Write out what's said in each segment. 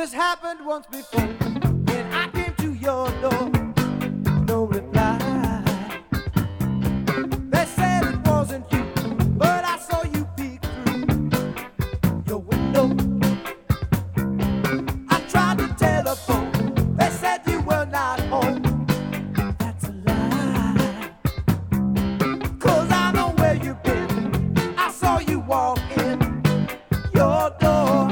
This happened once before when I came to your door. No reply. They said it wasn't you, but I saw you peek through your window. I tried to telephone. They said you were not home. That's a lie. 'Cause I know where you've been. I saw you walk in your door.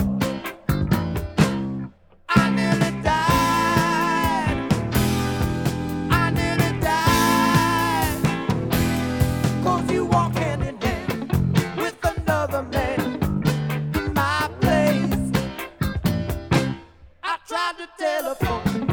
I nearly died. I nearly died. 'Cause you walk hand in hand with another man in my place. I tried to telephone.